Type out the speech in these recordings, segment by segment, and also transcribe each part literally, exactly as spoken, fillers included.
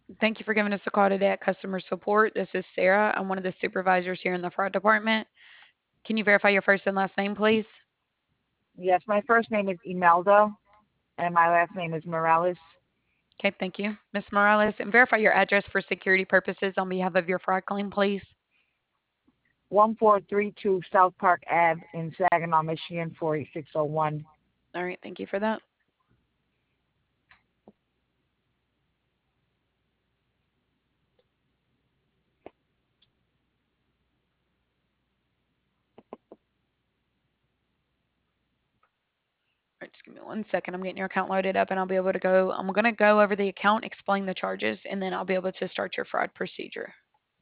Thank you for giving us a call today at customer support. This is Sarah. I'm one of the supervisors here in the fraud department. Can you verify your first and last name, please? Yes, my first name is Imelda, and my last name is Morales. Okay, thank you. Miz Morales, and verify your address for security purposes on behalf of your fraud claim, please. one four three two South Park Ave in Saginaw, Michigan, four eight six zero one. All right, thank you for that. All right, just give me one second. I'm getting your account loaded up, and I'll be able to go. I'm going to go over the account, explain the charges, and then I'll be able to start your fraud procedure.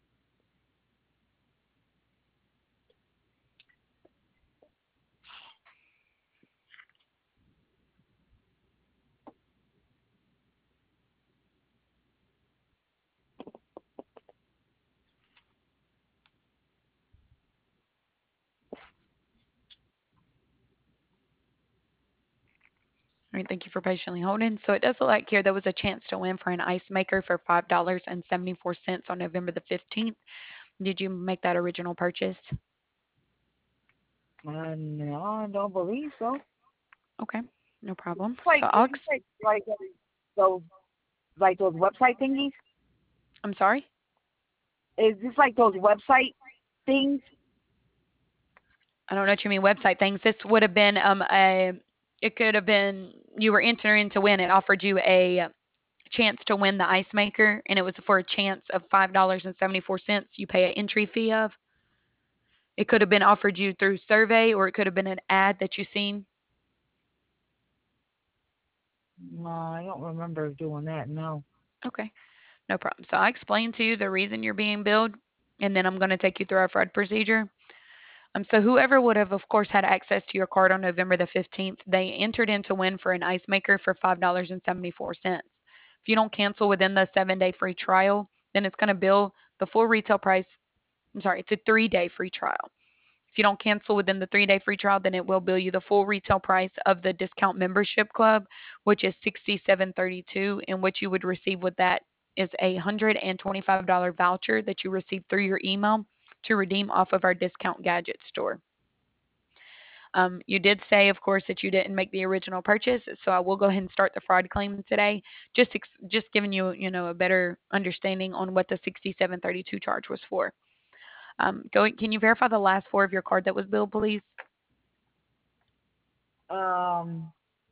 All right, thank you for patiently holding. So it does look like here there was a chance to win for an ice maker for five dollars and seventy-four cents on November the fifteenth. Did you make that original purchase? Uh, no, I don't believe so. Okay, no problem. It's like, So is I'll, this like, like those, like those website thingies? I'm sorry? Is this like those website things? I don't know what you mean website things. This would have been um a it could have been you were entering to win. It offered you a chance to win the ice maker, and it was for a chance of five dollars and seventy four cents. You pay an entry fee of. It could have been offered you through survey, or it could have been an ad that you seen. No, I don't remember doing that. No. Okay, no problem. So I explained to you the reason you're being billed, and then I'm going to take you through our fraud procedure. Um, so whoever would have, of course, had access to your card on November the fifteenth, they entered in to win for an ice maker for five dollars and seventy-four cents. If you don't cancel within the seven-day free trial, then it's going to bill the full retail price. I'm sorry, it's a three-day free trial. If you don't cancel within the three-day free trial, then it will bill you the full retail price of the discount membership club, which is sixty-seven thirty-two, and what you would receive with that is a one hundred twenty-five dollars voucher that you receive through your email to redeem off of our discount gadget store. Um, you did say, of course, that you didn't make the original purchase, so I will go ahead and start the fraud claim today. Just ex- just giving you, you know, a better understanding on what the sixty-seven thirty-two charge was for. Um, go, can you verify the last four of your card that was billed, please? Um,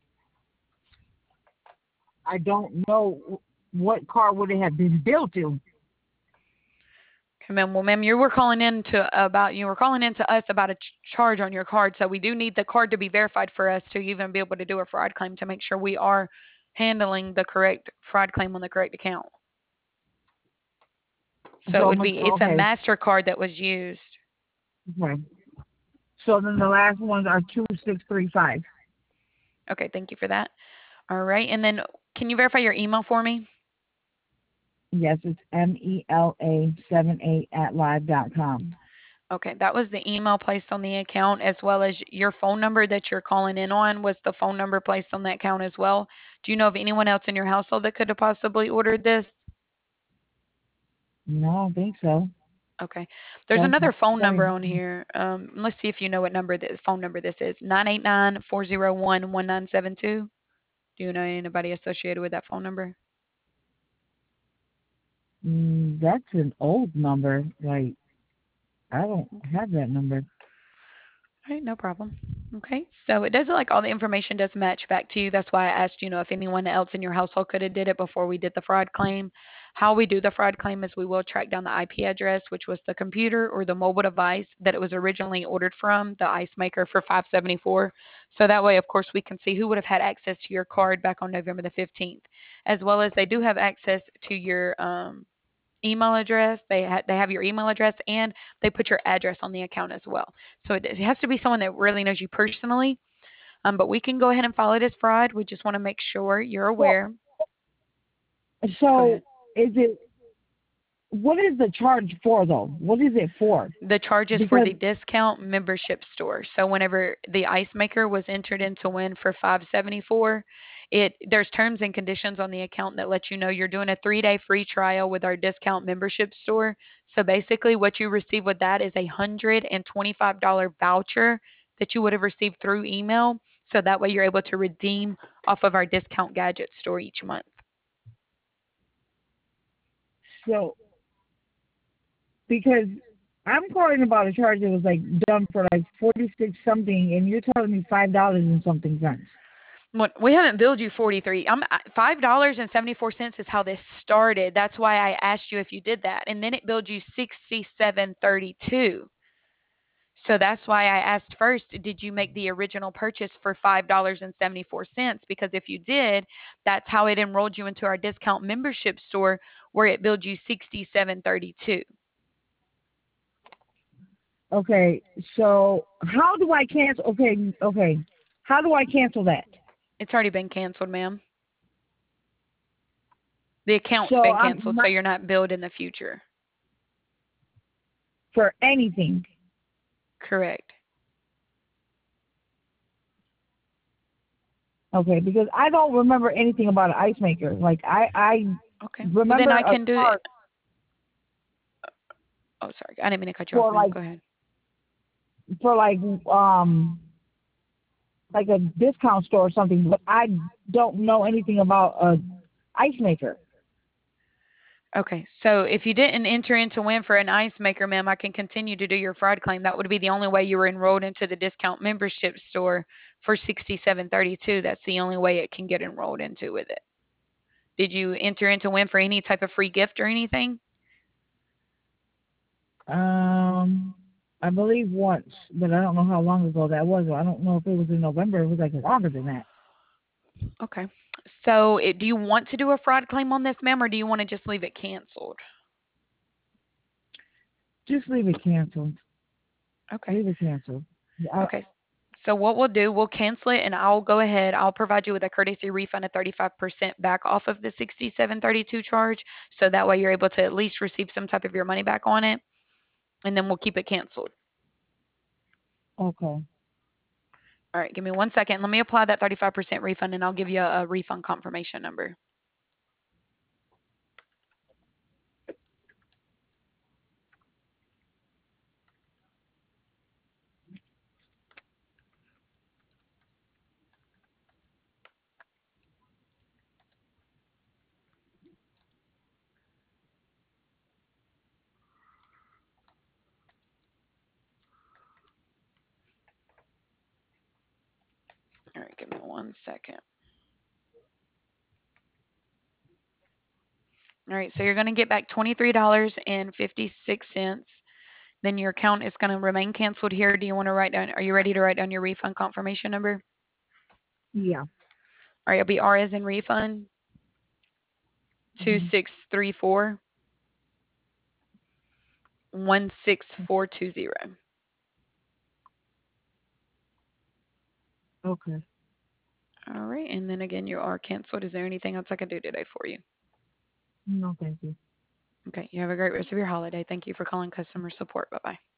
I don't know what car would it have been built to. Okay, ma'am. Well, ma'am, you were calling in to about you were calling in to us about a ch- charge on your card, so we do need the card to be verified for us to even be able to do a fraud claim to make sure we are handling the correct fraud claim on the correct account. So it So would much. be it's a Okay. Mastercard that was used. Okay. So then the last ones are two six three five. Okay, thank you for that. All right, and then can you verify your email for me? Yes, it's M E L A seven eight at live dot com. Okay, that was the email placed on the account as well as your phone number that you're calling in on was the phone number placed on that account as well. Do you know of anyone else in your household that could have possibly ordered this? No, I don't think so. Okay. There's That's another phone number sorry. on here. Um, let's see if you know what number this phone number this is. Nine eight nine four zero one one nine seven two. Do you know anybody associated with that phone number? Mm, that's an old number. Like I don't have that number. All right, no problem. Okay, so it does look like all the information does match back to you. That's why I asked, you know, if anyone else in your household could have did it before we did the fraud claim. How we do the fraud claim is we will track down the I P address, which was the computer or the mobile device that it was originally ordered from, the ice maker for five seventy-four. So that way, of course, we can see who would have had access to your card back on November the fifteenth, as well as they do have access to your um, email address. They ha- they have your email address and they put your address on the account as well. So it, it has to be someone that really knows you personally. Um, but we can go ahead and file it as fraud. We just want to make sure you're Well, aware. Go so ahead. is it? What is the charge for though? What is it for? The charges for Because the discount membership store. So whenever the ice maker was entered into win for five seventy-four, It there's terms and conditions on the account that let you know you're doing a three-day free trial with our discount membership store. So basically what you receive with that is a one hundred twenty-five dollars voucher that you would have received through email. So that way you're able to redeem off of our discount gadget store each month. So because I'm calling about a charge that was like done for like forty six something, and you're telling me five dollars and something cents. What we haven't billed you forty-three. I'm five dollars and seventy-four cents is how this started. That's why I asked you if you did that. And then it billed you sixty-seven thirty-two. So that's why I asked first, did you make the original purchase for five dollars and seventy-four cents? Because if you did, that's how it enrolled you into our discount membership store where it billed you sixty-seven thirty-two. Okay, so how do I cancel? Okay, okay, how do I cancel that? It's already been canceled, ma'am. The account's So been I'm canceled, so not you're not billed in the future. for anything. Correct. Okay, because I don't remember anything about an ice maker. Like I, I Okay. Well, then remember I a can do it. card Oh, sorry. I didn't mean to cut you off, for ma'am. like Go ahead. for like um like a discount store or something, but I don't know anything about a ice maker. Okay. So if you didn't enter into win for an ice maker, ma'am, I can continue to do your fraud claim. That would be the only way you were enrolled into the discount membership store for sixty-seven thirty-two. That's the only way it can get enrolled into with it. Did you enter into win for any type of free gift or anything? Um, I believe once, but I don't know how long ago that was. I don't know if it was in November. It was like longer than that. Okay. So it, do you want to do a fraud claim on this, ma'am, or do you want to just leave it canceled? Just leave it canceled. Okay. Leave it canceled. I, Okay. So what we'll do, we'll cancel it and I'll go ahead. I'll provide you with a courtesy refund of thirty-five percent back off of the sixty-seven thirty-two charge. So that way you're able to at least receive some type of your money back on it. And then we'll keep it canceled. okay. All right. Give me one second. Let me apply that thirty-five percent refund and I'll give you a, a refund confirmation number. All right. Give me one second. All right. So you're going to get back twenty-three dollars and fifty-six cents. Then your account is going to remain canceled here. Do you want to write down? Are you ready to write down your refund confirmation number? Yeah. All right. It'll be R as in refund two Mhm. six three four one six four two zero. Okay. All right. And then again, you are canceled. Is there anything else I can do today for you? No, thank you. Okay. You have a great rest of your holiday. Thank you for calling customer support. Bye bye.